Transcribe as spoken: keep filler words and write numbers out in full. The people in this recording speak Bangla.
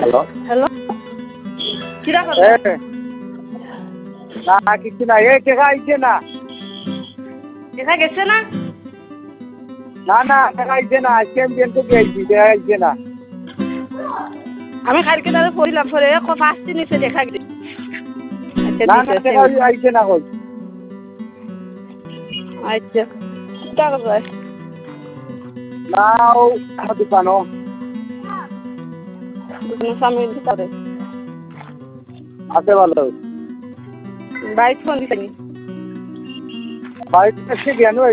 হ্যালো হ্যালো কিরা এ করবেন? না কিছু না এ টেকা আইছে না দেখা গেছে না? না না টেকা আইছে না আজকে আমি ব্যাংকে গিয়েছি টেকা আইছে না আমি কালকে তাহলে পড়িলাম পরে ফার্স্ট নিচে দেখা গেছে। আচ্ছা না না দিছে টেকা আইছে না কই আচ্ছা কিটা করবে? না ও দোকানো দোকানের সামনে দিতে আছে ভালো বাইক ফোন দিছে নি? বাড়িতে গেল